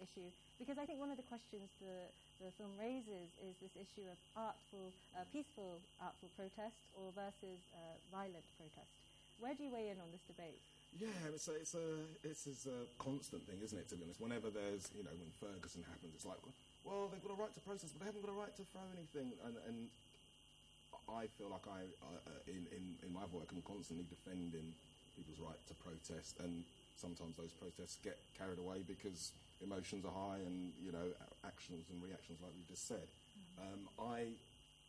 issue, because I think one of the questions the film raises is this issue of peaceful artful protest or versus violent protest. Where do you weigh in on this debate? Yeah, it's a constant thing, isn't it, to be honest? Whenever there's, when Ferguson happens, it's like, well, they've got a right to protest, but they haven't got a right to throw anything. And I feel like in my work, I'm constantly defending people's right to protest, and sometimes those protests get carried away because emotions are high and, actions and reactions like we just said. I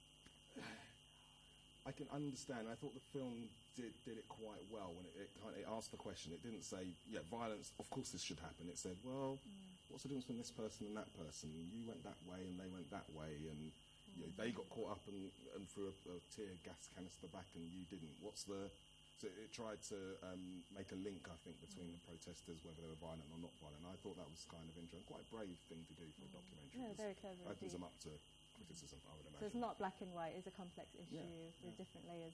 can understand. I thought the film did it quite well when it asked the question. It didn't say, violence, of course this should happen. It said, well, what's the difference between this person and that person? You went that way and they went that way, and they got caught up and threw a tear gas canister back and you didn't. So it tried to make a link, I think, between the protesters, whether they were violent or not violent. I thought that was kind of interesting, quite a brave thing to do for a documentary. No, very clever. It opens them up to criticism, I would imagine. So it's not black and white, it's a complex issue with different layers.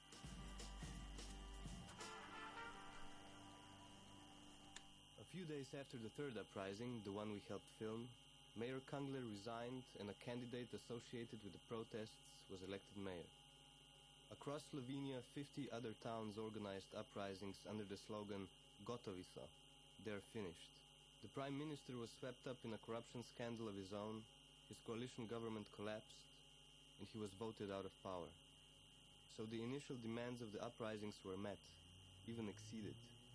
A few days after the third uprising, the one we helped film, Mayor Kungler resigned and a candidate associated with the protests was elected mayor. Across Slovenia, 50 other towns organized uprisings under the slogan Gotovica, they're finished. The prime minister was swept up in a corruption scandal of his own, his coalition government collapsed, and he was voted out of power. So the initial demands of the uprisings were met, even exceeded.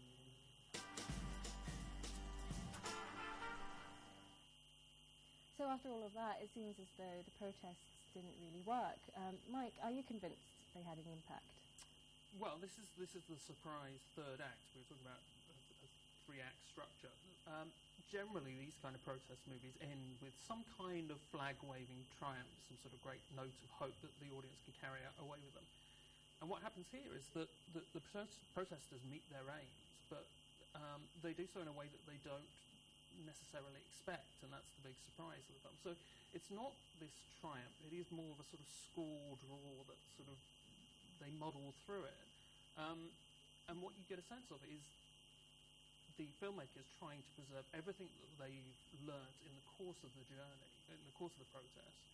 So after all of that, it seems as though the protests didn't really work. Mike, are you convinced they had an impact? Well, this is the surprise third act. We were talking about a three-act structure. Generally, these kind of protest movies end with some kind of flag-waving triumph, some sort of great note of hope that the audience can carry away with them. And what happens here is that the protesters meet their aims, but they do so in a way that they don't necessarily expect, and that's the big surprise of them. So it's not this triumph, it is more of a sort of scored roar that sort of they muddle through it. And what you get a sense of is the filmmakers trying to preserve everything that they've learnt in the course of the journey, in the course of the protest,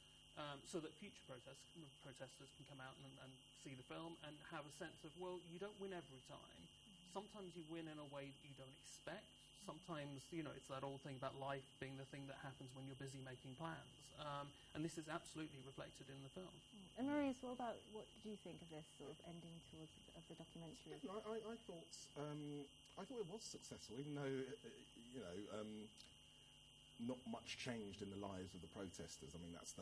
so that future protesters can come out and see the film and have a sense of, well, you don't win every time. Sometimes you win in a way that you don't expect. Sometimes, it's that old thing about life being the thing that happens when you're busy making plans. And this is absolutely reflected in the film. And Maurice, what did you think of this sort of ending of the documentary? I thought it was successful, even though, not much changed in the lives of the protesters. I mean, that's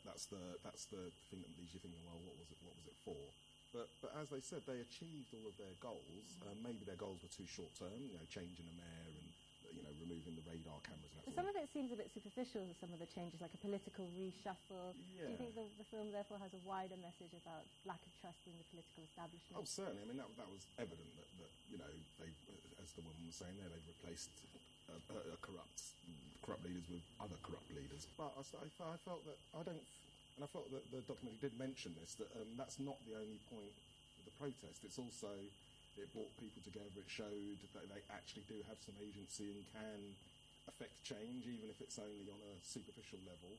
the thing that leaves you thinking, well, what was it for? But as they said, they achieved all of their goals. Maybe their goals were too short term, changing the mayor and removing the radar cameras and that Some of it seems a bit superficial, some of the changes, like a political reshuffle. Yeah. Do you think the film therefore has a wider message about lack of trust in the political establishment? Oh, certainly. I mean, that was evident that they, as the woman was saying there, they've replaced corrupt leaders with other corrupt leaders. But I felt that I felt that the documentary did mention this, that that's not the only point of the protest. It's also, it brought people together. It showed that they actually do have some agency and can affect change, even if it's only on a superficial level.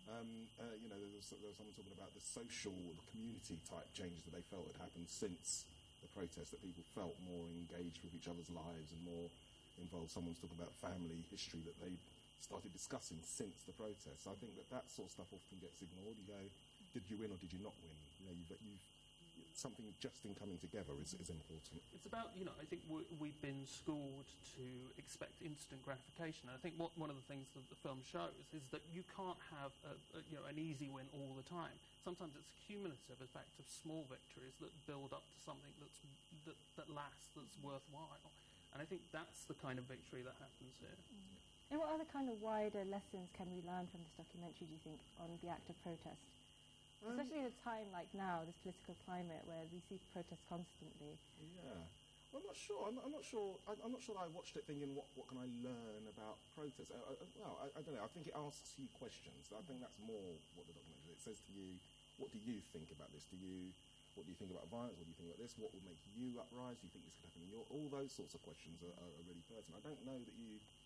There was someone talking about the social, the community type changes that they felt had happened since the protest, that people felt more engaged with each other's lives and more involved. Someone's talking about family history that they started discussing since the protest. So I think that sort of stuff often gets ignored. You go, did you win or did you not win? You've something just in coming together is important. It's about, I think we've been schooled to expect instant gratification. And I think one of the things that the film shows is that you can't have an easy win all the time. Sometimes it's a cumulative effect of small victories that build up to something that lasts, that's worthwhile. And I think that's the kind of victory that happens here. And what other kind of wider lessons can we learn from this documentary, do you think, on the act of protest? Especially at a time like now, this political climate where we see protests constantly. Yeah. Well, I'm not sure. I'm not sure that I watched it thinking, what can I learn about protests? I don't know. I think it asks you questions. I think that's more what the documentary is. It says to you, what do you think about this? What do you think about violence? What do you think about this? What would make you uprise? Do you think this could happen in your... All those sorts of questions are really pertinent. I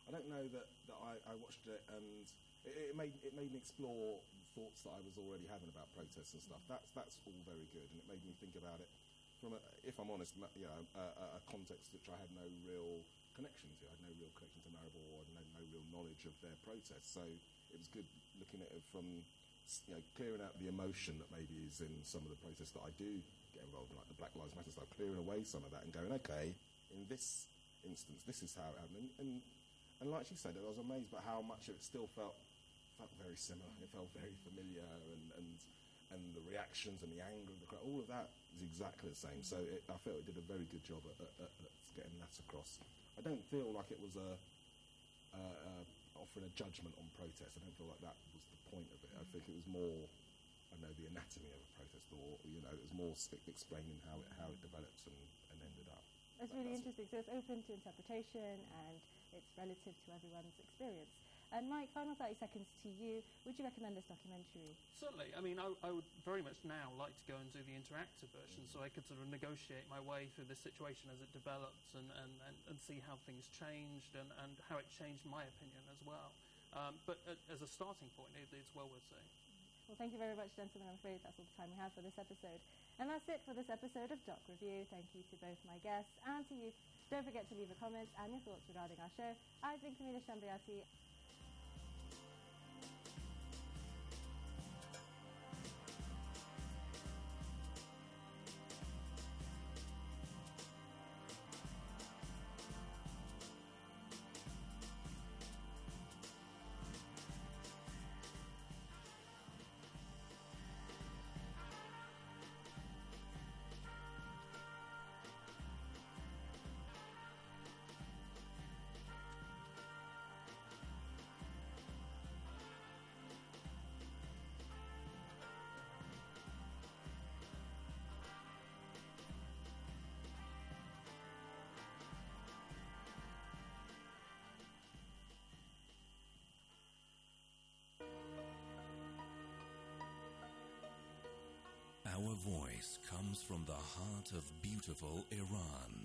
I don't know that I watched it and it made me explore thoughts that I was already having about protests and stuff. That's all very good, and it made me think about it from, if I'm honest, a context which I had no real connection to. I had no real connection to Maribor, and no real knowledge of their protests. So it was good looking at it from, clearing out the emotion that maybe is in some of the protests that I do get involved in, like the Black Lives Matter stuff, clearing away some of that and going, okay, in this instance, this is how it happened. And like you said, I was amazed by how much of it still felt very similar. It felt very familiar, and the reactions and the anger of the crowd, all of that is exactly the same. So I felt it did a very good job at getting that across. I don't feel like it was offering a judgment on protest. I don't feel like that was the point of it. I think it was more, the anatomy of a protest, or it was more explaining how it develops and ended up. That's really interesting. So it's open to interpretation and it's relative to everyone's experience. And Mike, final 30 seconds to you. Would you recommend this documentary? Certainly. I mean, I would very much now like to go and do the interactive version, so I could sort of negotiate my way through this situation as it developed and see how things changed and how it changed my opinion as well. But as a starting point, it's well worth seeing. Well, thank you very much, gentlemen. I'm afraid that's all the time we have for this episode. And that's it for this episode of Doc Review. Thank you to both my guests and to you. Don't forget to leave a comment and your thoughts regarding our show. I've been Camila Shambriati. Our voice comes from the heart of beautiful Iran.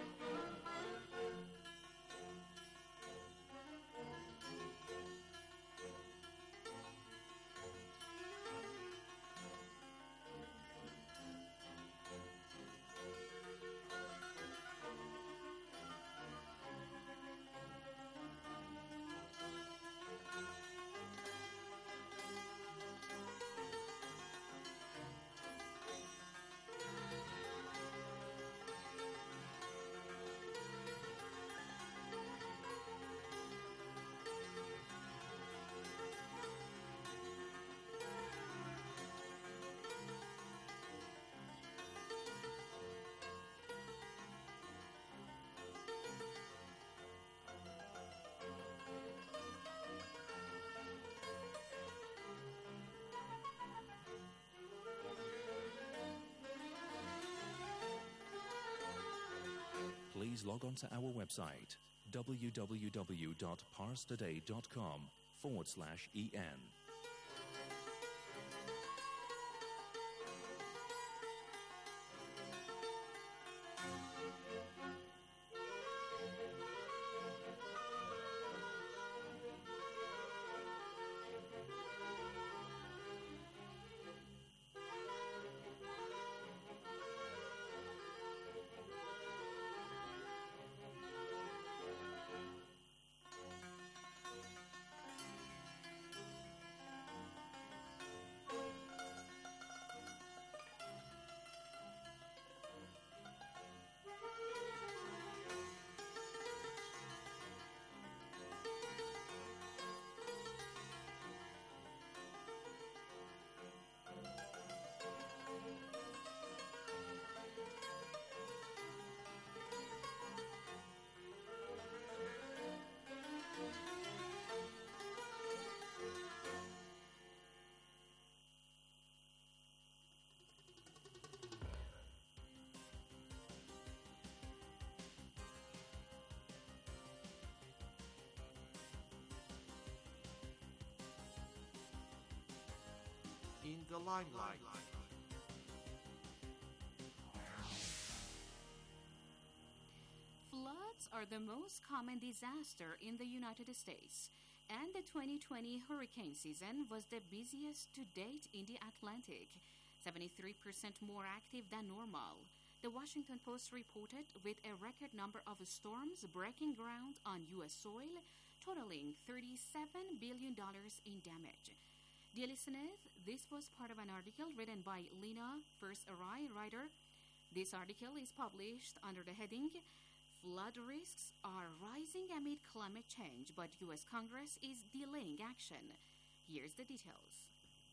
Please log on to our website, www.parstoday.com/en. In the limelight. Floods are are the most common disaster in the United States, and the 2020 hurricane season was the busiest to date in the Atlantic, 73% more active than normal. The Washington Post reported with a record number of storms breaking ground on U.S. soil, totaling $37 billion in damage. Dear listeners, this was part of an article written by Lena First-Arai, writer. This article is published under the heading, Flood Risks Are Rising Amid Climate Change, but U.S. Congress is Delaying Action. Here's the details.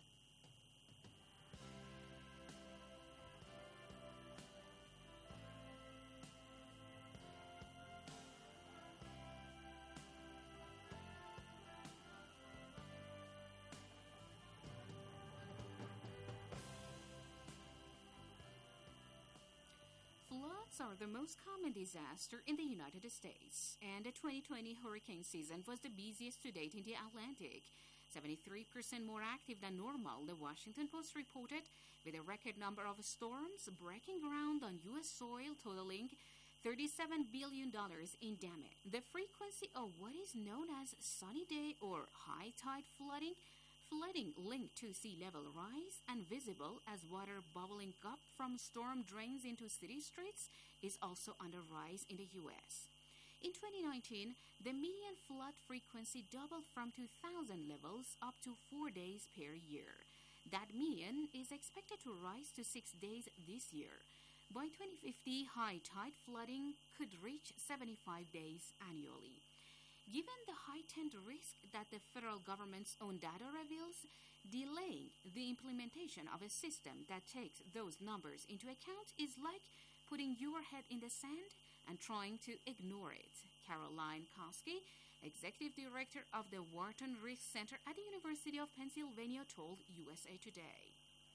Floods are the most common disaster in the United States, and the 2020 hurricane season was the busiest to date in the Atlantic, 73% more active than normal, the Washington Post reported, with a record number of storms breaking ground on U.S. soil totaling $37 billion in damage. The frequency of what is known as sunny day or high tide flooding linked to sea level rise and visible as water bubbling up from storm drains into city streets, is also on the rise in the U.S. In 2019, the median flood frequency doubled from 2000 levels up to 4 days per year. That median is expected to rise to 6 days this year. By 2050, high tide flooding could reach 75 days annually. Given the heightened risk that the federal government's own data reveals, delaying the implementation of a system that takes those numbers into account is like putting your head in the sand and trying to ignore it. Caroline Koski, Executive Director of the Wharton Risk Center at the University of Pennsylvania, told USA Today.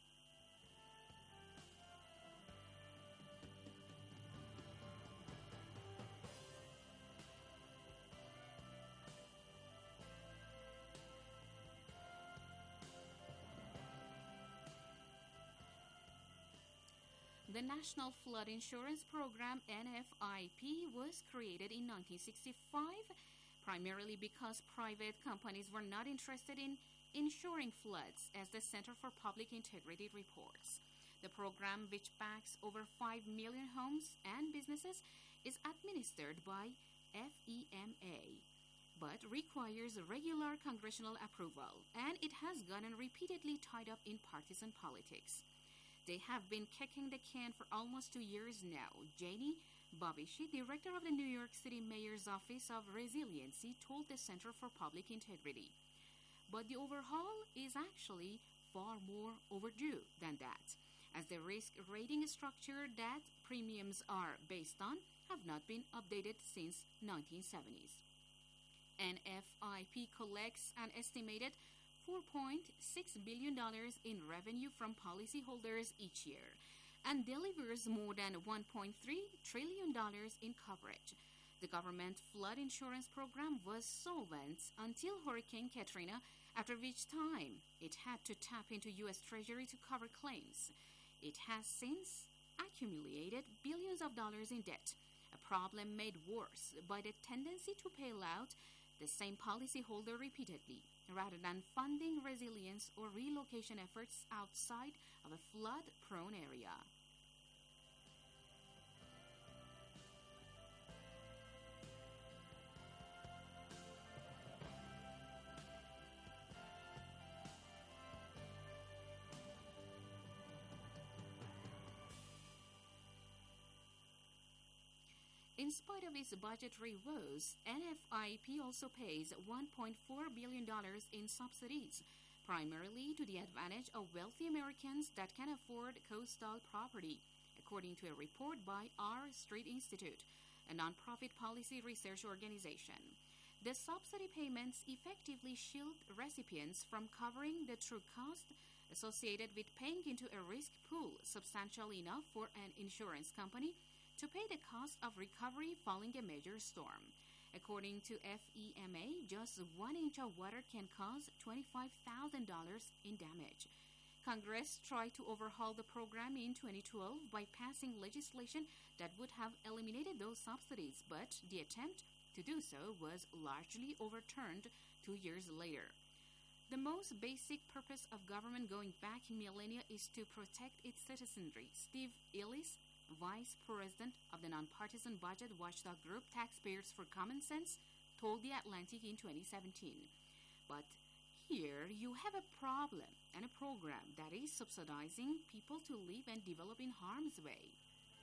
The National Flood Insurance Program, NFIP, was created in 1965, primarily because private companies were not interested in insuring floods, as the Center for Public Integrity reports. The program, which backs over 5 million homes and businesses, is administered by FEMA, but requires regular congressional approval, and it has gotten repeatedly tied up in partisan politics. They have been kicking the can for almost 2 years now. Janie Babishi, director of the New York City Mayor's Office of Resiliency, told the Center for Public Integrity. But the overhaul is actually far more overdue than that, as the risk rating structure that premiums are based on have not been updated since 1970s. NFIP collects an estimated $4.6 billion in revenue from policyholders each year and delivers more than $1.3 trillion in coverage. The government flood insurance program was solvent until Hurricane Katrina, after which time it had to tap into U.S. Treasury to cover claims. It has since accumulated billions of dollars in debt, a problem made worse by the tendency to pay out the same policyholder repeatedly, rather than funding resilience or relocation efforts outside of a flood-prone area. In spite of its budgetary woes, NFIP also pays $1.4 billion in subsidies, primarily to the advantage of wealthy Americans that can afford coastal property, according to a report by R Street Institute, a nonprofit policy research organization. The subsidy payments effectively shield recipients from covering the true cost associated with paying into a risk pool substantial enough for an insurance company to pay the cost of recovery following a major storm. According to FEMA, just 1 inch of water can cause $25,000 in damage. Congress tried to overhaul the program in 2012 by passing legislation that would have eliminated those subsidies, but the attempt to do so was largely overturned 2 years later. The most basic purpose of government going back millennia is to protect its citizenry. Steve Ellis, Vice President of the nonpartisan budget watchdog group Taxpayers for Common Sense, told The Atlantic in 2017. But here you have a problem and a program that is subsidizing people to live and develop in harm's way.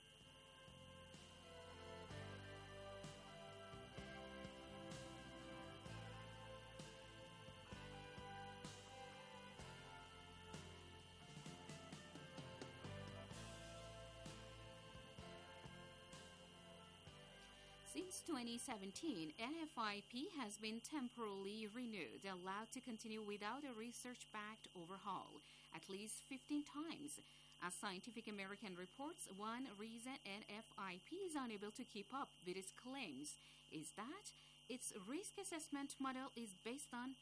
Since 2017, NFIP has been temporarily renewed, allowed to continue without a research-backed overhaul at least 15 times. As Scientific American reports, one reason NFIP is unable to keep up with its claims is that its risk assessment model is based on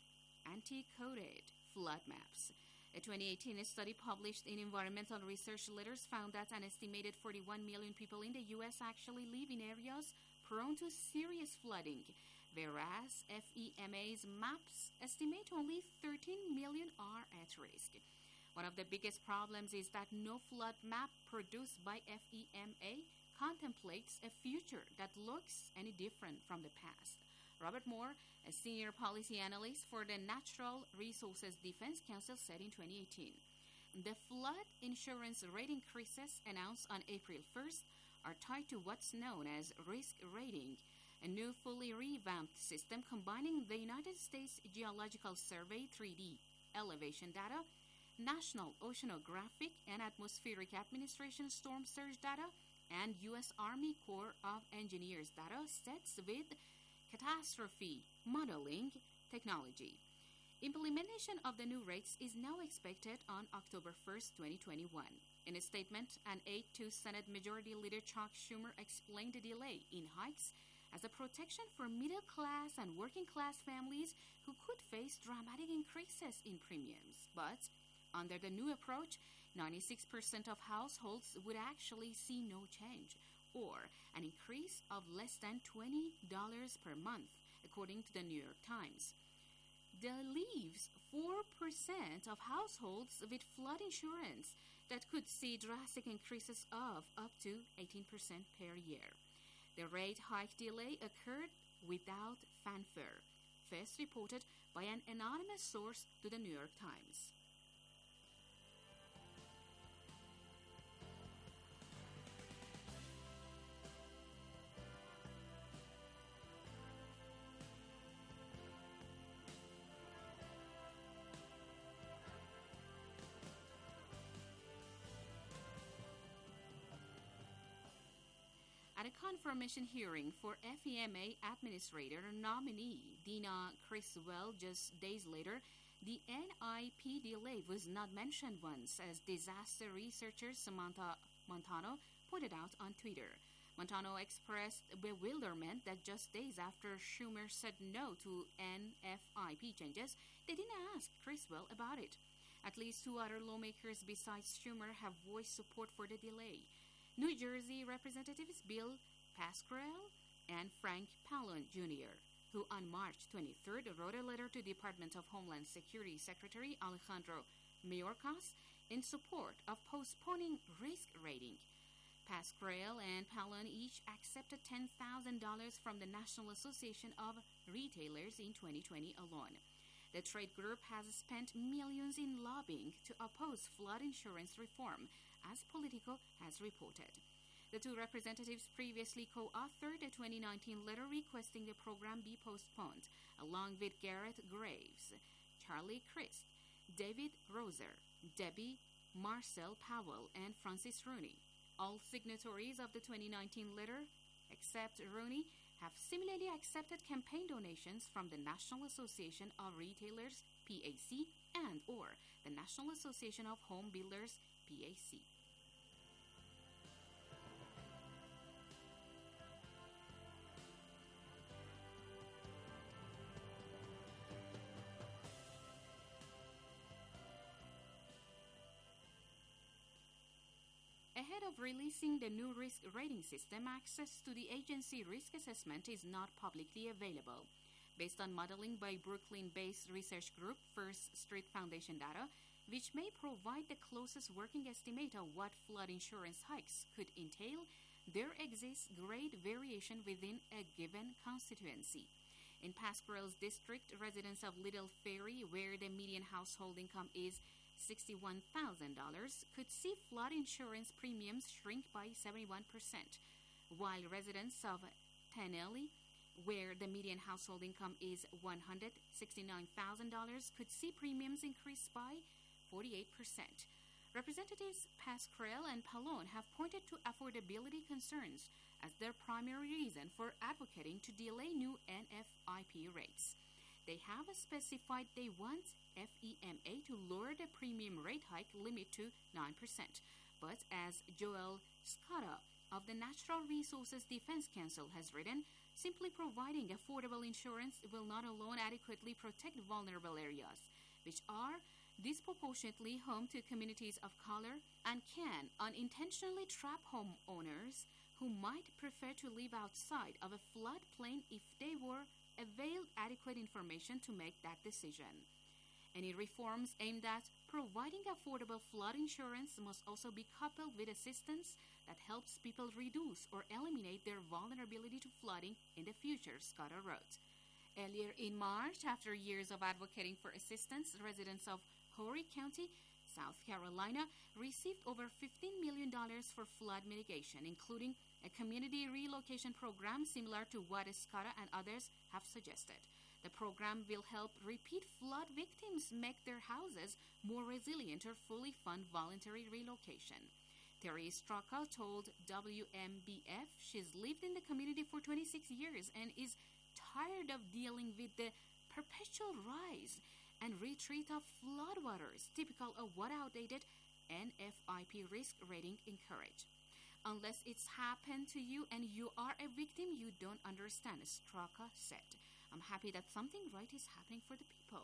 anti-coded flood maps. A 2018 study published in Environmental Research Letters found that an estimated 41 million people in the U.S. actually live in areas prone to serious flooding, whereas FEMA's maps estimate only 13 million are at risk. One of the biggest problems is that no flood map produced by FEMA contemplates a future that looks any different from the past. Robert Moore, a senior policy analyst for the Natural Resources Defense Council, said in 2018, the flood insurance rate increases announced on April 1st are tied to what's known as risk rating, a new fully revamped system combining the United States Geological Survey 3D elevation data, National Oceanographic and Atmospheric Administration storm surge data, and U.S. Army Corps of Engineers data sets with catastrophe modeling technology. Implementation of the new rates is now expected on October 1st, 2021. In a statement, an 8-2 Senate Majority Leader Chuck Schumer explained the delay in hikes as a protection for middle-class and working-class families who could face dramatic increases in premiums. But under the new approach, 96% of households would actually see no change, or an increase of less than $20 per month, according to the New York Times. That leaves 4% of households with flood insurance that could see drastic increases of up to 18% per year. The rate hike delay occurred without fanfare, first reported by an anonymous source to the New York Times. At a confirmation hearing for FEMA Administrator nominee Dina Criswell just days later, the NIP delay was not mentioned once, as disaster researcher Samantha Montano pointed out on Twitter. Montano expressed bewilderment that just days after Schumer said no to NFIP changes, they didn't ask Criswell about it. At least 2 other lawmakers besides Schumer have voiced support for the delay. New Jersey Representatives Bill Pascrell and Frank Pallone Jr., who on March 23rd wrote a letter to Department of Homeland Security Secretary Alejandro Mayorkas in support of postponing risk rating. Pascrell and Pallone each accepted $10,000 from the National Association of Retailers in 2020 alone. The trade group has spent millions in lobbying to oppose flood insurance reform, as Politico has reported. The 2 representatives previously co-authored a 2019 letter requesting the program be postponed, along with Garrett Graves, Charlie Crist, David Roser, Debbie Marcel Powell, and Francis Rooney. All signatories of the 2019 letter, except Rooney, have similarly accepted campaign donations from the National Association of Retailers, PAC, and or the National Association of Home Builders, PAC. Ahead of releasing the new risk rating system, access to the agency risk assessment is not publicly available. Based on modeling by Brooklyn-based research group First Street Foundation data, which may provide the closest working estimate of what flood insurance hikes could entail, there exists great variation within a given constituency. In Pasquarel's district, residents of Little Ferry, where the median household income is $61,000, could see flood insurance premiums shrink by 71%, while residents of Tanelli, where the median household income is $169,000, could see premiums increase by 48%. Representatives Pasquarel and Pallone have pointed to affordability concerns as their primary reason for advocating to delay new NFIP rates. They have specified they want FEMA to lower the premium rate hike limit to 9%. But as Joel Scotta of the Natural Resources Defense Council has written, simply providing affordable insurance will not alone adequately protect vulnerable areas, which are disproportionately home to communities of color and can unintentionally trap homeowners who might prefer to live outside of a floodplain if they were availed adequate information to make that decision. Any reforms aimed at providing affordable flood insurance must also be coupled with assistance that helps people reduce or eliminate their vulnerability to flooding in the future, Scotta wrote. Earlier in March, after years of advocating for assistance, residents of Horry County, South Carolina, received over $15 million for flood mitigation, including a community relocation program similar to what Scotta and others have suggested. The program will help repeat flood victims make their houses more resilient or fully fund voluntary relocation. Terry Straka told WMBF she's lived in the community for 26 years and is tired of dealing with the perpetual rise and retreat of floodwaters, typical of what outdated NFIP risk rating encourage. Unless it's happened to you and you are a victim, you don't understand, Straka said. I'm happy that something right is happening for the people.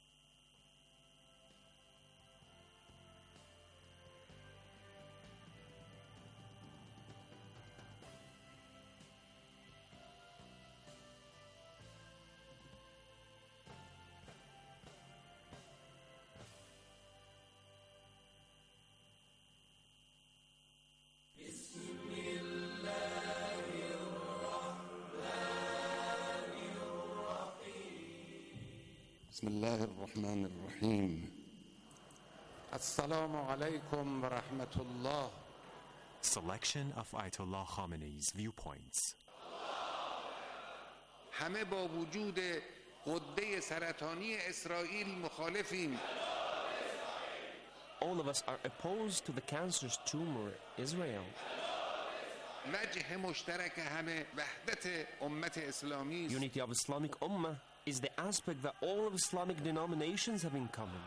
بسم الله الرحمن الرحيم السلام عليكم ورحمة الله. Selection of Ayatollah Khamenei's viewpoints. همه با وجود غده سرطانی اسرائیل مخالفیم. All of us are opposed to the cancerous tumor, Israel. وجه مشترک همه وحدت امت اسلامی است. Unity of Islamic Ummah is the aspect that all of Islamic denominations have in common.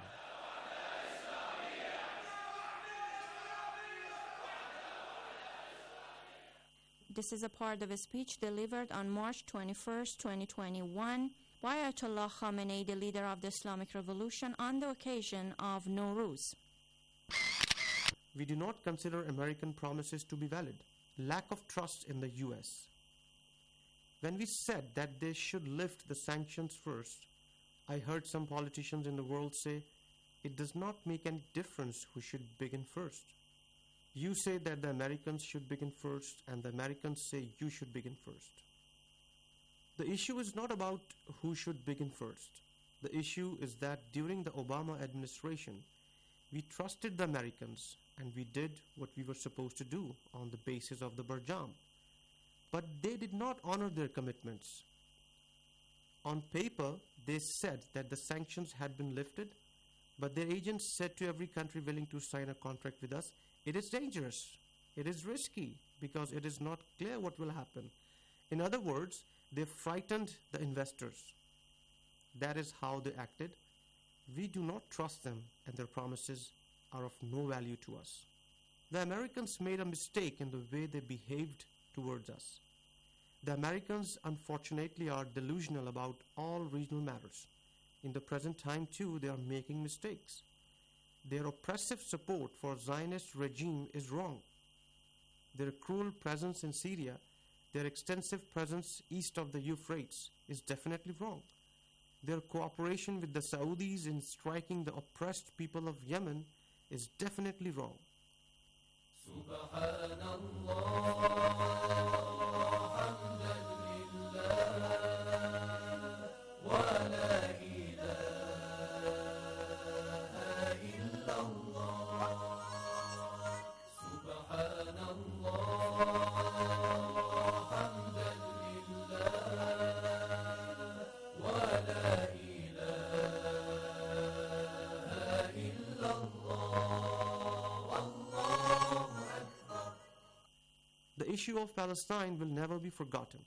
This is a part of a speech delivered on March 21st, 2021 by Ayatollah Khamenei, the leader of the Islamic Revolution, on the occasion of Nowruz. We do not consider American promises to be valid. Lack of trust in the U.S. When we said that they should lift the sanctions first, I heard some politicians in the world say, it does not make any difference who should begin first. You say that the Americans should begin first, and the Americans say you should begin first. The issue is not about who should begin first. The issue is that during the Obama administration, we trusted the Americans and we did what we were supposed to do on the basis of the Barjam. But they did not honor their commitments. On paper, they said that the sanctions had been lifted, but their agents said to every country willing to sign a contract with us, it is dangerous, it is risky, because it is not clear what will happen. In other words, they frightened the investors. That is how they acted. We do not trust them, and their promises are of no value to us. The Americans made a mistake in the way they behaved towards us. The Americans, unfortunately, are delusional about all regional matters. In the present time, too, they are making mistakes. Their oppressive support for Zionist regime is wrong. their cruel presence in Syria, their extensive presence east of the Euphrates is definitely wrong. Their cooperation with the Saudis in striking the oppressed people of Yemen is definitely wrong. The issue of Palestine will never be forgotten.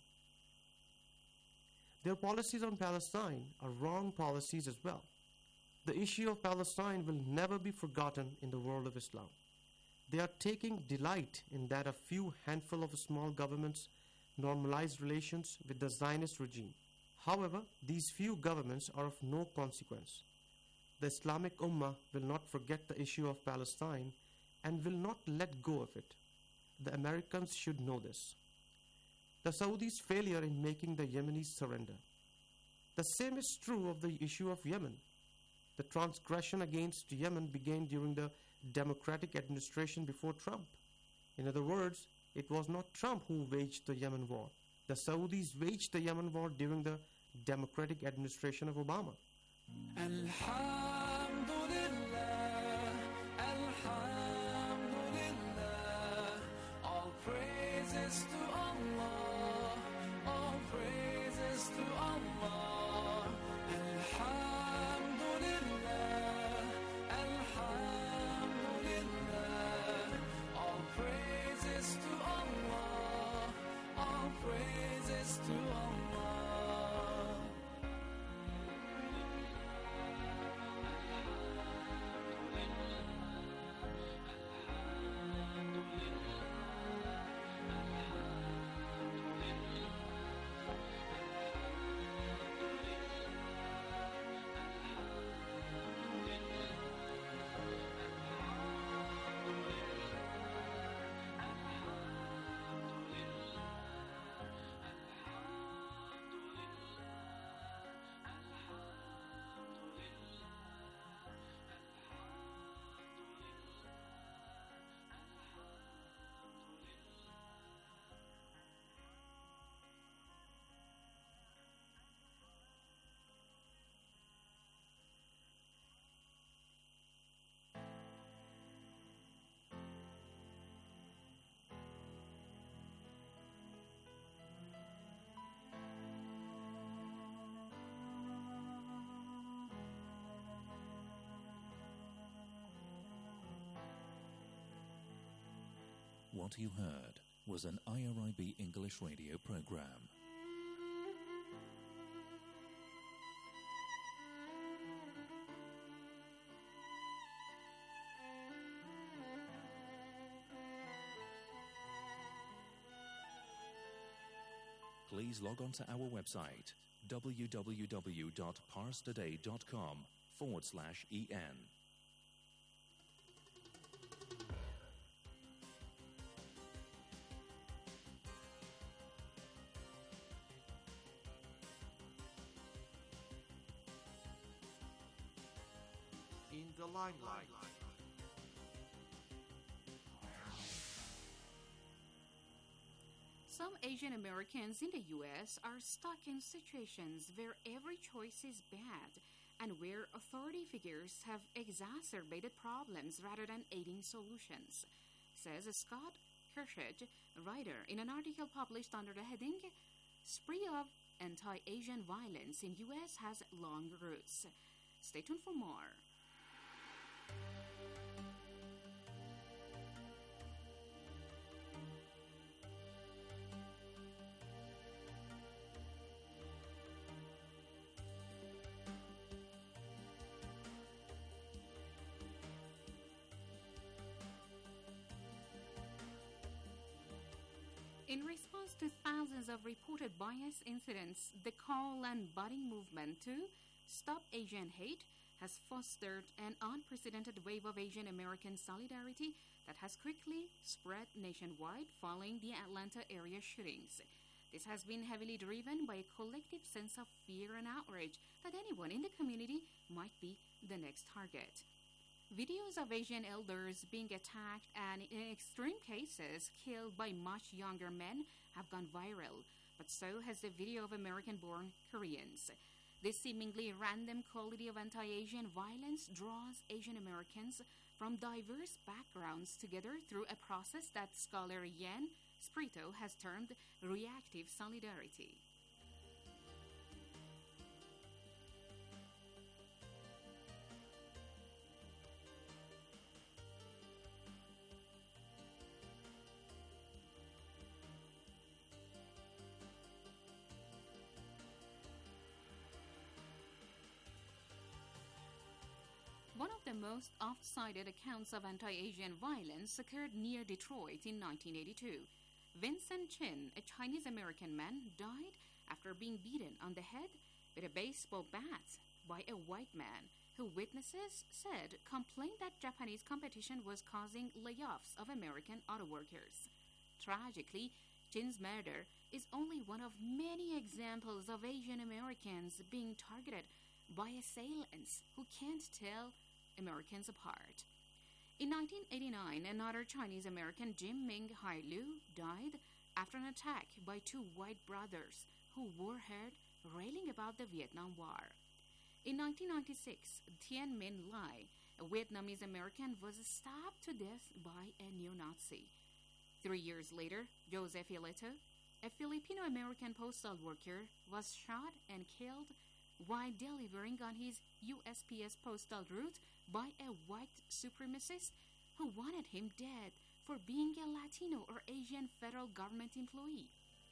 Their policies on Palestine are wrong policies as well. The issue of Palestine will never be forgotten in the world of Islam. They are taking delight in that a few handful of small governments normalize relations with the Zionist regime. However, these few governments are of no consequence. The Islamic Ummah will not forget the issue of Palestine and will not let go of it. The Americans should know this. The Saudis' failure in making the Yemenis surrender. The same is true of the issue of Yemen. The transgression against Yemen began during the Democratic administration before Trump. In other words, it was not Trump who waged the Yemen war. The Saudis waged the Yemen war during the Democratic administration of Obama. All praises to Allah, all praises to Allah. Alhamdulillah, alhamdulillah. All praises to Allah, all praises to Allah. What you heard was an IRIB English radio program. Please log on to our website www.parstoday.com/en. In the limelight. Some Asian Americans in the U.S. are stuck in situations where every choice is bad and where authority figures have exacerbated problems rather than aiding solutions, says Scott Kershage, a writer, in an article published under the heading, Spree of Anti-Asian Violence in U.S. Has Long Roots. Stay tuned for more. In response to thousands of reported bias incidents, the Call and Buddy movement to Stop Asian Hate has fostered an unprecedented wave of Asian American solidarity that has quickly spread nationwide following the Atlanta area shootings. This has been heavily driven by a collective sense of fear and outrage that anyone in the community might be the next target. Videos of Asian elders being attacked and, in extreme cases, killed by much younger men have gone viral, but so has the video of American-born Koreans. This seemingly random quality of anti-Asian violence draws Asian Americans from diverse backgrounds together through a process that scholar Yan Sprito has termed reactive solidarity. One of the most oft-cited accounts of anti-Asian violence occurred near Detroit in 1982. Vincent Chin, a Chinese-American man, died after being beaten on the head with a baseball bat by a white man who, witnesses said, complained that Japanese competition was causing layoffs of American auto workers. Tragically, Chin's murder is only one of many examples of Asian Americans being targeted by assailants who can't tell Americans apart. In 1989, another Chinese-American, Jim Ming Hai Lu, died after an attack by two white brothers who were heard railing about the Vietnam War. In 1996, Tien Minh Lai, a Vietnamese-American, was stabbed to death by a neo-Nazi. 3 years later, Joseph Ileto, a Filipino-American postal worker, was shot and killed while delivering on his USPS postal route by a white supremacist who wanted him dead for being a Latino or Asian federal government employee.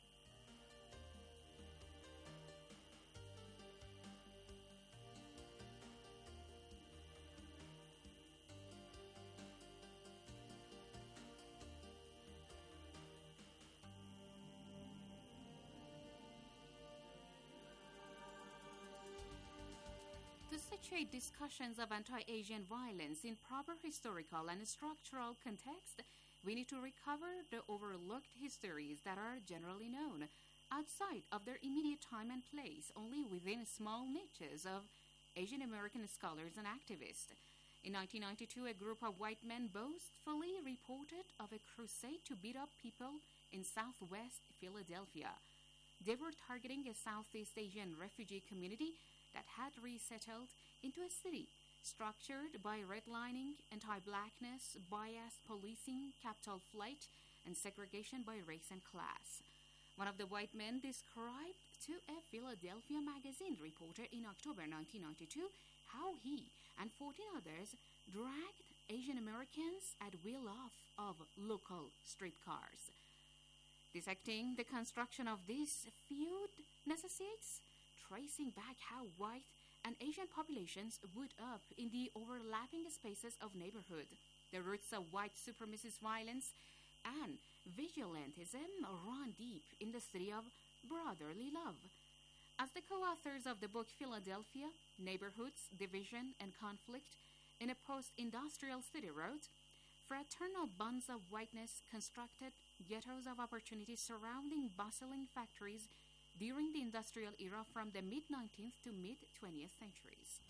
To situate discussions of anti-Asian violence in proper historical and structural context, we need to recover the overlooked histories that are generally known, outside of their immediate time and place, only within small niches of Asian American scholars and activists. In 1992, a group of white men boastfully reported of a crusade to beat up people in southwest Philadelphia. They were targeting a Southeast Asian refugee community that had resettled into a city structured by redlining, anti-blackness, biased policing, capital flight, and segregation by race and class. One of the white men described to a Philadelphia magazine reporter in October 1992 how he and 14 others dragged Asian Americans at will off of local streetcars. Dissecting the construction of this feud necessitates tracing back how white and Asian populations would up in the overlapping spaces of neighborhood. The roots of white supremacist violence and vigilantism run deep in the city of brotherly love. As the co-authors of the book Philadelphia, Neighborhoods, Division, and Conflict in a Post-Industrial City wrote, fraternal bonds of whiteness constructed ghettos of opportunity surrounding bustling factories during the industrial era from the mid-19th to mid-20th centuries.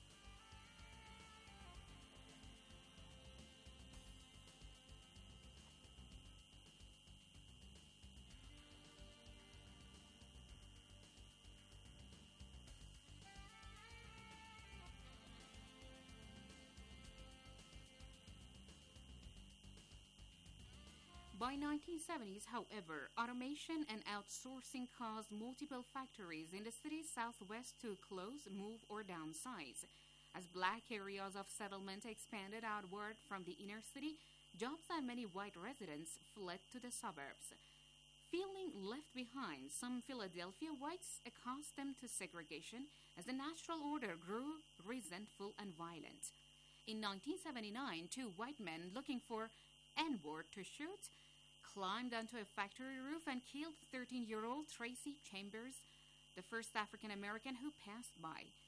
By 1970s, however, automation and outsourcing caused multiple factories in the city's southwest to close, move, or downsize. As black areas of settlement expanded outward from the inner city, jobs and many white residents fled to the suburbs. Feeling left behind, some Philadelphia whites accustomed to segregation as the natural order grew resentful and violent. In 1979, two white men looking for N-word to shoot climbed onto a factory roof and killed 13-year-old Tracy Chambers, the first African-American who passed by.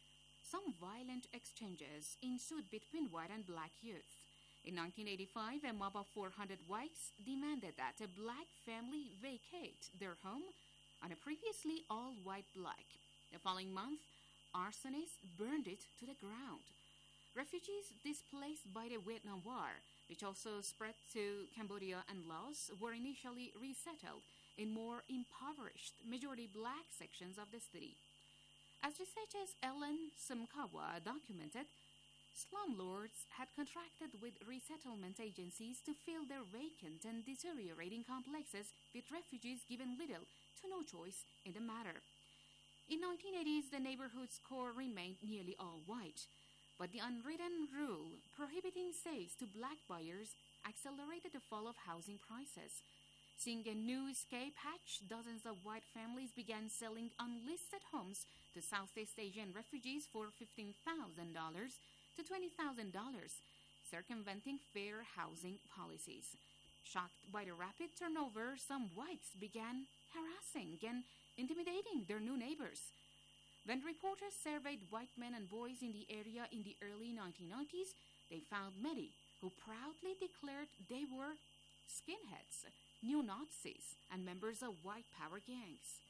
some violent exchanges ensued between white and black youth. In 1985, a mob of 400 whites demanded that a black family vacate their home on a previously all-white block. The following month, arsonists burned it to the ground. Refugees displaced by the Vietnam War, which also spread to Cambodia and Laos, were initially resettled in more impoverished, majority black sections of the city. As researchers Ellen Sumkawa documented, slumlords had contracted with resettlement agencies to fill their vacant and deteriorating complexes with refugees given little to no choice in the matter. In 1980s, the neighborhood's core remained nearly all white, but the unwritten rule prohibiting sales to black buyers accelerated the fall of housing prices. Seeing a new escape hatch, dozens of white families began selling unlisted homes to Southeast Asian refugees for $15,000 to $20,000, circumventing fair housing policies. Shocked by the rapid turnover, some whites began harassing and intimidating their new neighbors. When reporters surveyed white men and boys in the area in the early 1990s, they found many who proudly declared they were skinheads, neo-Nazis, and members of white power gangs.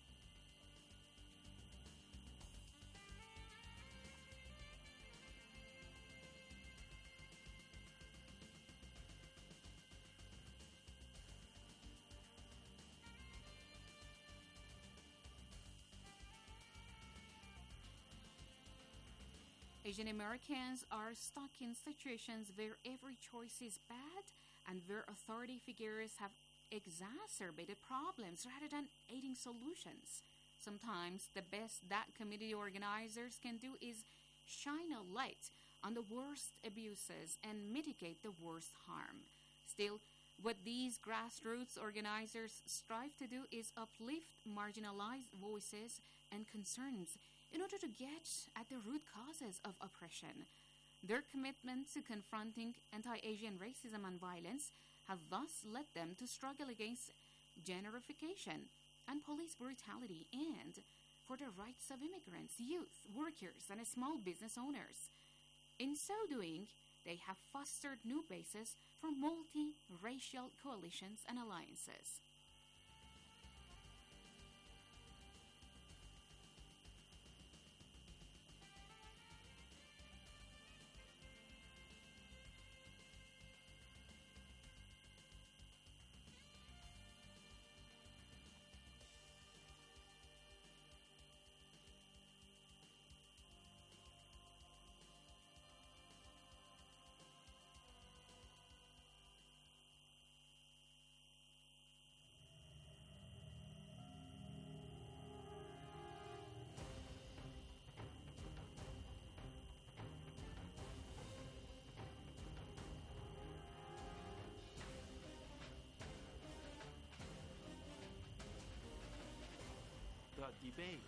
Asian Americans are stuck in situations where every choice is bad and where authority figures have exacerbated problems rather than aiding solutions. Sometimes the best that community organizers can do is shine a light on the worst abuses and mitigate the worst harm. Still, what these grassroots organizers strive to do is uplift marginalized voices and concerns in order to get at the root causes of oppression. Their commitment to confronting anti-Asian racism and violence have thus led them to struggle against gentrification and police brutality and for the rights of immigrants, youth, workers, and small business owners. In so doing, they have fostered new bases for multi-racial coalitions and alliances. The debate.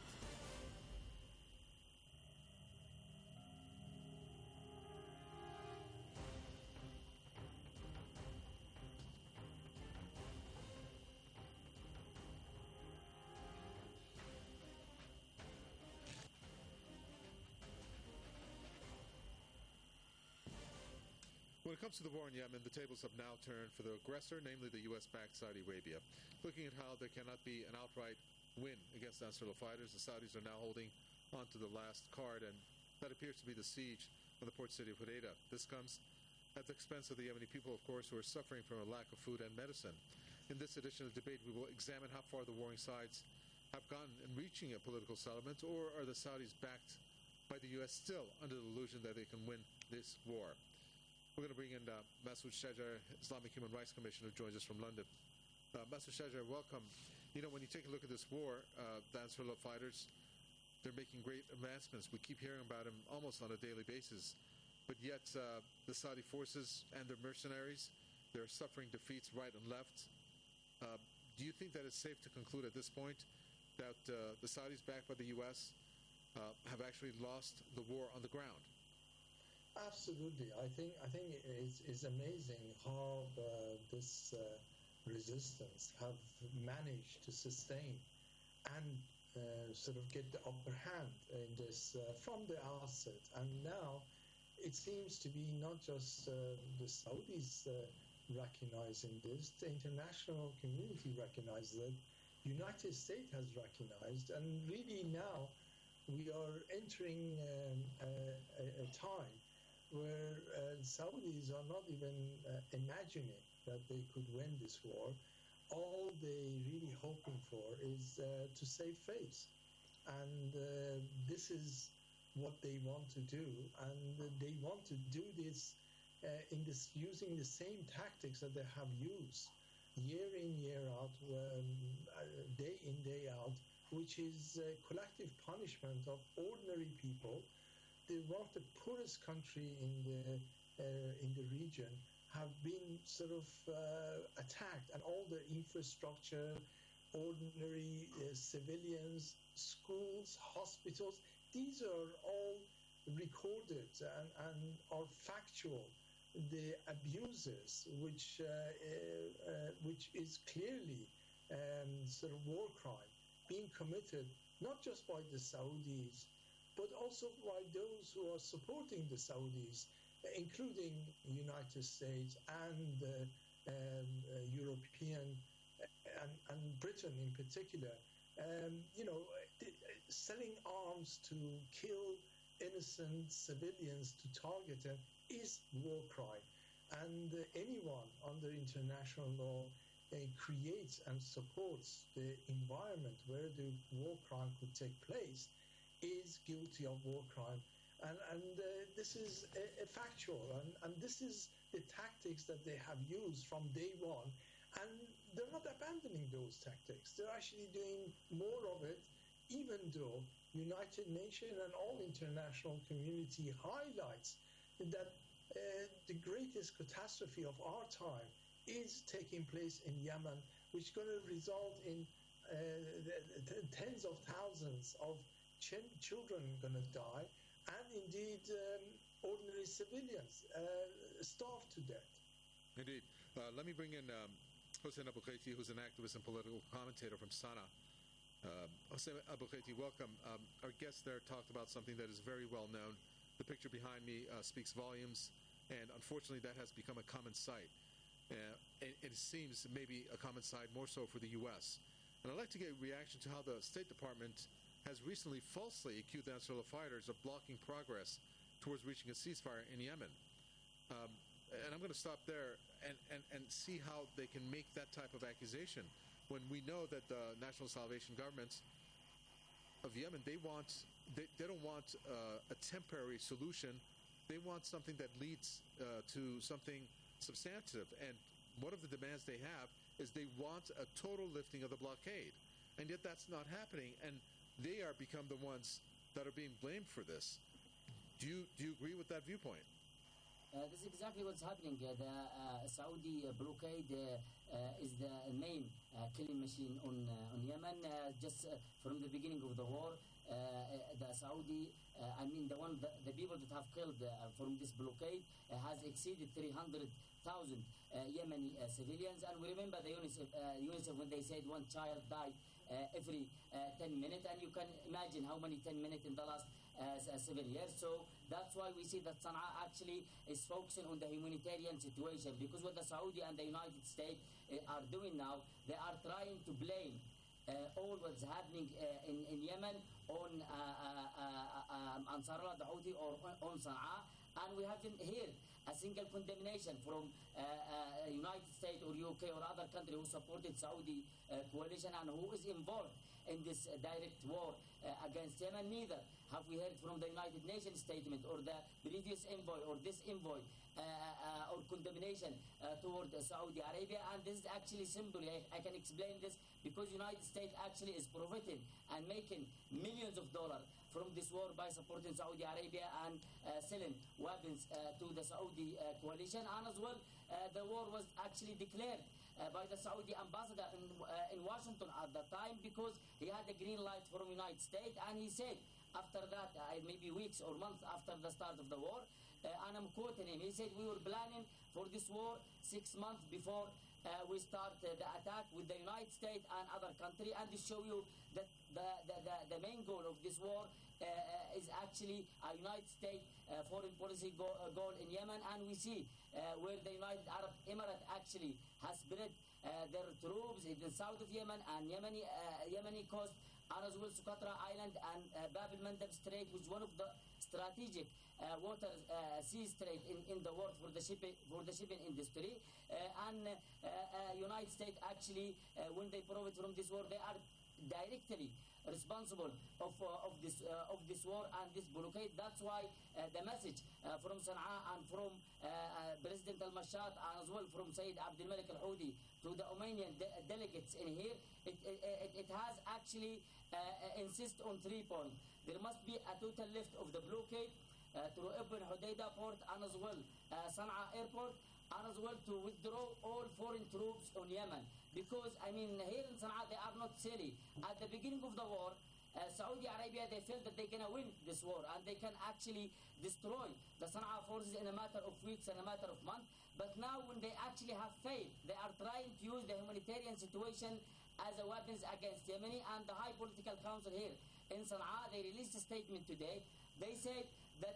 When it comes to the war in Yemen, the tables have now turned for the aggressor, namely the U.S.-backed Saudi Arabia. Looking at how there cannot be an outright win against Ansarullah fighters, the Saudis are now holding on to the last card, and that appears to be the siege of the port city of Hodeidah. This comes at the expense of the Yemeni people, of course, who are suffering from a lack of food and medicine. In this edition of the debate, we will examine how far the warring sides have gone in reaching a political settlement, or are the Saudis backed by the U.S. still under the illusion that they can win this war? We're going to bring in Masood Shajar, Islamic Human Rights Commissioner, who joins us from London. Masood Shajar, welcome. You know, when you take a look at this war, the Ansarullah fighters, they're making great advancements. We keep hearing about them almost on a daily basis. But yet, the Saudi forces and their mercenaries, they're suffering defeats right and left. Do you think that it's safe to conclude at this point that the Saudis, backed by the U.S., have actually lost the war on the ground? Absolutely. I think it's amazing how this resistance have managed to sustain and sort of get the upper hand in this from the outset. And now it seems to be not just the Saudis recognizing this, the international community recognizes it, United States has recognized, and really now we are entering a time where Saudis are not even imagining that they could win this war. All they really hoping for is to save face, and this is what they want to do, and they want to do this using the same tactics that they have used year in, year out, day in, day out, which is collective punishment of ordinary people. One of the poorest country in the region have been sort of attacked, and all their infrastructure, ordinary civilians, schools, hospitals, these are all recorded and are factual. The abuses, which is clearly sort of war crime, being committed not just by the Saudis, but also by those who are supporting the Saudis, including United States and European and Britain in particular. Selling arms to kill innocent civilians, to target them, is war crime. And anyone under international law creates and supports the environment where the war crime could take place is guilty of war crime. And this is a factual, and this is the tactics that they have used from day one, and they're not abandoning those tactics. They're actually doing more of it, even though United Nations and all international community highlights that the greatest catastrophe of our time is taking place in Yemen, which is going to result in tens of thousands of children going to die, and indeed ordinary civilians starved to death. Indeed. Let me bring in Hossein Abulkhaiti, who's an activist and political commentator from Sana'a. Hossein Abulkhaiti, welcome. Our guest there talked about something that is very well known. The picture behind me speaks volumes, and unfortunately that has become a common sight. It seems maybe a common sight more so for the U.S. And I'd like to get a reaction to how the State Department has recently falsely accused the Ansarullah fighters of blocking progress towards reaching a ceasefire in Yemen. And I'm going to stop there and see how they can make that type of accusation when we know that the National Salvation Government of Yemen, they don't want a temporary solution. They want something that leads to something substantive. And one of the demands they have is they want a total lifting of the blockade. And yet that's not happening, and they are become the ones that are being blamed for this. Do you agree with that viewpoint? This is exactly what's happening. The Saudi blockade is the main killing machine on Yemen. Just from the beginning of the war, the Saudi, the people that have killed from this blockade has exceeded 300,000 Yemeni civilians. And we remember the UNICEF when they said one child died every 10 minutes, and you can imagine how many 10 minutes in the last 7 years. So that's why we see that Sana'a actually is focusing on the humanitarian situation, because what the Saudi and the United States are doing now, they are trying to blame all what's happening in Yemen on Ansarullah, the Houthi, or on Sana'a. And we haven't heard a single condemnation from United States or UK or other country who supported Saudi coalition and who is involved in this direct war against Yemen. Neither have we heard from the United Nations statement or the previous envoy or this envoy or condemnation toward Saudi Arabia. And this is actually simple. I can explain this because United States actually is profiting and making millions of dollars from this war by supporting Saudi Arabia and selling weapons to the Saudi coalition. And as well, the war was actually declared by the Saudi ambassador in Washington at the time, because he had a green light from United States, and he said after that, maybe weeks or months after the start of the war, and I'm quoting him, he said, "We were planning for this war 6 months before we start the attack with the United States and other country, and to show you that the main goal of this war is actually a United States foreign policy goal in Yemen, and we see where the United Arab Emirates actually has spread their troops in the south of Yemen and Yemeni coast, and as well Socotra Island and Bab el-Mandeb Strait, which is one of the strategic water sea strait in the world for the shipping industry. And United States actually, when they profit from this war, they are directly responsible of this war and this blockade. That's why the message from Sana'a and from President al-Mashad and as well from Sayyid Abdul Malik al-Houthi to the Omanian delegates in here, it has actually insist on 3 points. There must be a total lift of the blockade through Ibn Hudaydah port and as well Sana'a airport, and as well to withdraw all foreign troops on Yemen. Because, I mean, here in Sana'a, they are not silly. At the beginning of the war, Saudi Arabia, they felt that they're going to win this war and they can actually destroy the Sana'a forces in a matter of weeks and a matter of months. But now when they actually have failed, they are trying to use the humanitarian situation as a weapons against Yemeni. And the High Political Council here in Sana'a, they released a statement today. They said that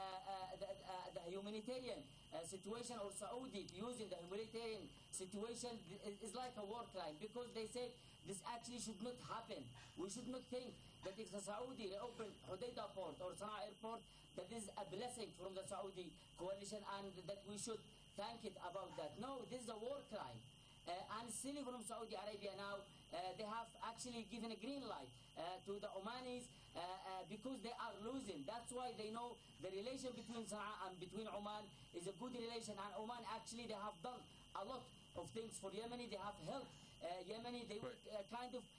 the humanitarian situation, or Saudi using the humanitarian situation, is like a war crime, because they say this actually should not happen. We should not think that if the Saudi reopened Hudaydah port or Sana'a airport, that is a blessing from the Saudi coalition and that we should thank it about that. No, this is a war crime. And silly from Saudi Arabia now, they have actually given a green light to the Omanis because they are losing. That's why they know the relation between Sana'a and between Oman is a good relation. And Oman actually, they have done a lot of things for Yemeni. They have helped Yemeni. They were kind of,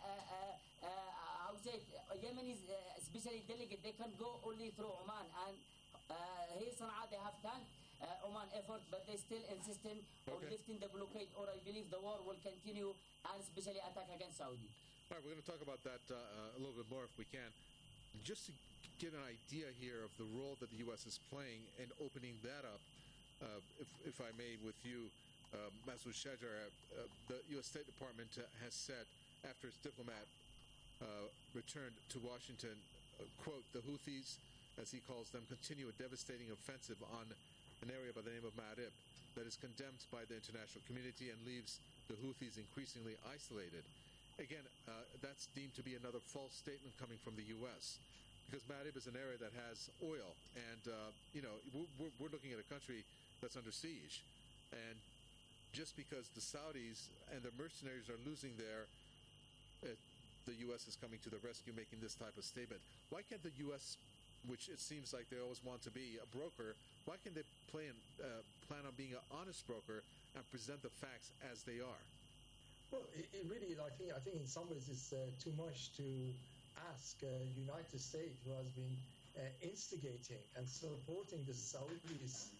how to say it, Yemenis, especially delegate, they can go only through Oman. And here Sana'a, they have thanked Oman effort, but they still insisting on lifting the blockade, or I believe the war will continue, and especially attack against Saudi. All right, we're going to talk about that a little bit more if we can. Just to get an idea here of the role that the U.S. is playing in opening that up, if I may, with you, Masoud Shajar, the U.S. State Department has said, after its diplomat returned to Washington, quote, the Houthis, as he calls them, continue a devastating offensive on an area by the name of Ma'rib that is condemned by the international community and leaves the Houthis increasingly isolated. Again, that's deemed to be another false statement coming from the U.S. because Ma'rib is an area that has oil, and we're looking at a country that's under siege. And just because the Saudis and their mercenaries are losing there, the U.S. is coming to the rescue, making this type of statement. Why can't the U.S., which it seems like they always want to be a broker, why can't they plan on being an honest broker and present the facts as they are? Well, it really, I think in some ways it's too much to ask United States, who has been instigating and supporting the Saudis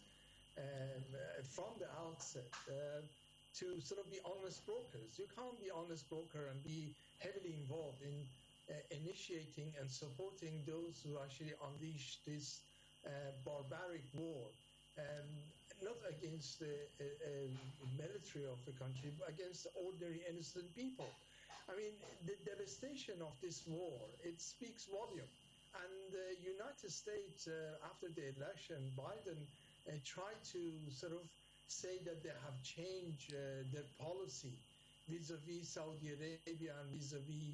from the outset, to sort of be honest brokers. You can't be honest broker and be heavily involved in initiating and supporting those who actually unleashed this barbaric war, not against the military of the country, but against ordinary innocent people. I mean, the devastation of this war, it speaks volume. And the United States, after the election, Biden tried to sort of say that they have changed their policy vis-a-vis Saudi Arabia and vis-a-vis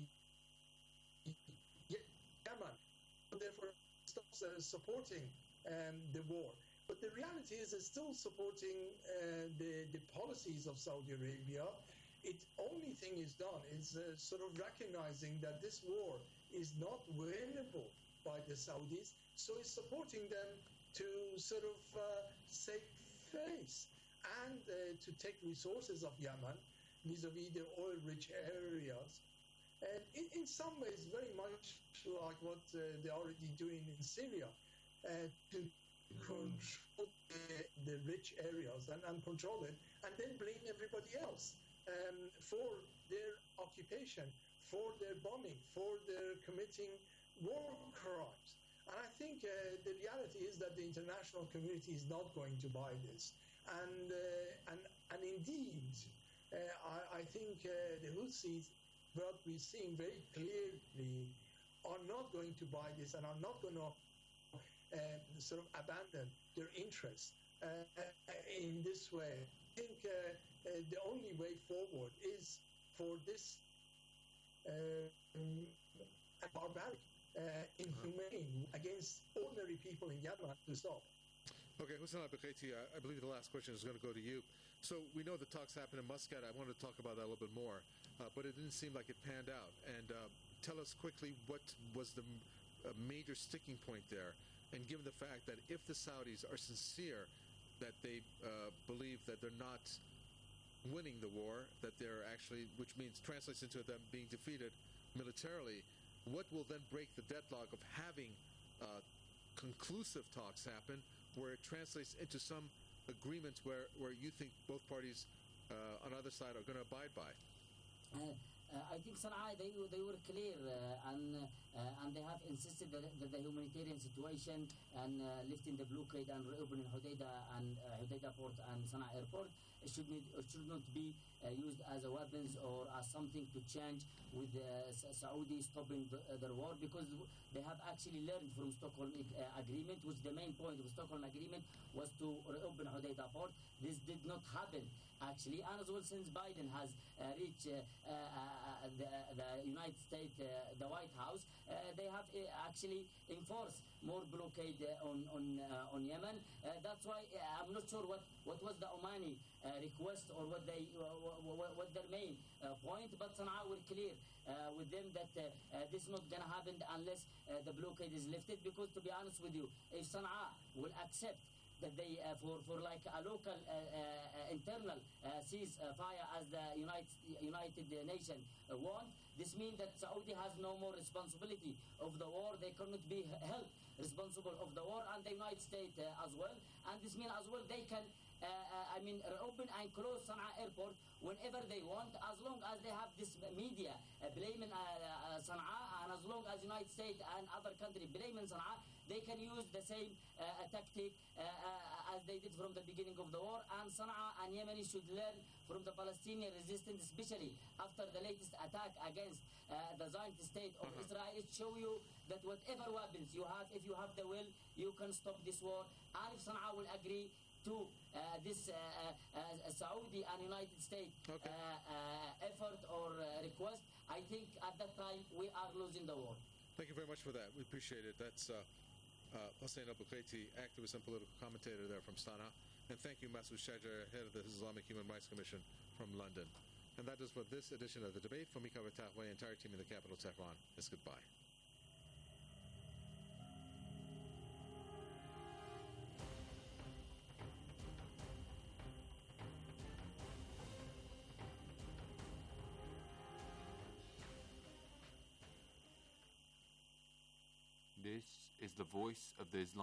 Yemen. Therefore, stops supporting the war. But the reality is, it's still supporting the policies of Saudi Arabia. Its only thing is done is sort of recognizing that this war is not winnable by the Saudis, so it's supporting them to sort of save face and to take resources of Yemen vis-a-vis the oil-rich areas. And in some ways, very much like what they're already doing in Syria, to control the rich areas and control it, and then blame everybody else for their occupation, for their bombing, for their committing war crimes. And I think the reality is that the international community is not going to buy this. and indeed, I think the Houthis, what we're seeing very clearly, are not going to buy this and are not going to sort of abandon their interests in this way. I think the only way forward is for this barbaric, inhumane against ordinary people in Yemen to stop. Okay, Hussein al-Bukaiti, I believe the last question is going to go to you. So we know the talks happened in Muscat. I wanted to talk about that a little bit more, but it didn't seem like it panned out. And tell us quickly what was the major sticking point there, and given the fact that if the Saudis are sincere that they believe that they're not winning the war, that they're actually, which means translates into them being defeated militarily, what will then break the deadlock of having conclusive talks happen, where it translates into some agreements where you think both parties on either side are going to abide by? I think Sana'a, they were clear and they have insisted that the humanitarian situation and lifting the blockade and reopening Hodeidah port and Sana'a airport should not be used as a weapons or as something to change with Saudi stopping their war, because they have actually learned from Stockholm agreement, which the main point of Stockholm agreement was to reopen Hodeidah port. This did not happen actually, and as well since Biden has reached the United States, the White House, they have actually enforced more blockade on Yemen. That's why I'm not sure what was the Omani request or what their main point, but Sana'a were clear with them that this is not going to happen unless the blockade is lifted, because to be honest with you, if Sana'a will accept that they for like a local internal ceasefire as the United Nations want, this means that Saudi has no more responsibility of the war. They cannot be held responsible of the war, and the United States as well. And this means as well they can reopen and close Sana'a airport whenever they want, as long as they have this media blaming Sana'a, and as long as United States and other countries blaming Sana'a, they can use the same tactic as they did from the beginning of the war. And Sana'a and Yemen should learn from the Palestinian resistance, especially after the latest attack against the Zionist state of Israel. It shows you that whatever weapons you have, if you have the will, you can stop this war. And if Sana'a will agree to this Saudi and United States effort or request, I think at that time we are losing the war. Thank you very much for that. We appreciate it. That's Hussein al-Bukaiti, activist and political commentator there from Sana'a. And thank you, Masoud Shajar, head of the Islamic Human Rights Commission from London. And that is for this edition of The Debate. From Mika Vatahwe, entire team in the capital, Tehran, is goodbye. This is the voice of the Islamic